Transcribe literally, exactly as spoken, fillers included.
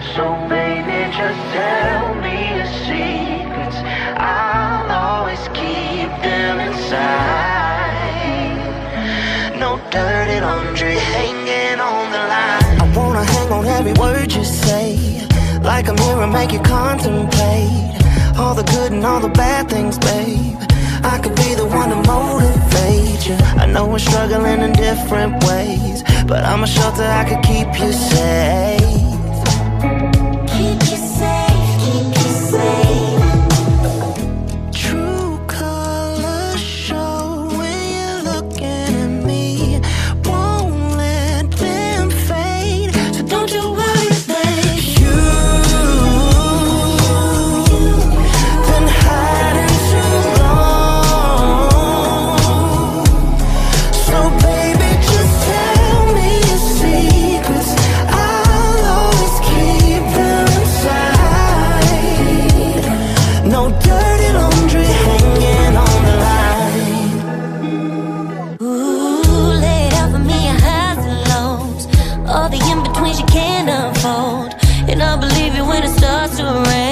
So baby, just tell me your secrets. I'll always keep them inside. No dirty laundry hanging on the line. I wanna hang on every word you say, like a mirror, make you contemplate all the good and all the bad things, babe. I could be the one to motivate you. I know we're struggling in different ways, but I'm a shelter, I could keep you safe. Keep you safe, keep you safe. True colors show when you're looking at me. Won't let them fade, so don't you worry, babe. You've been hiding too long, so baby, just tell me your secrets. I'll always keep them inside. No dirty laundry hanging on the line. Ooh, lay it out for me, your highs and lows, all the in-betweens you can't unfold. And I'll believe you when it starts to rain.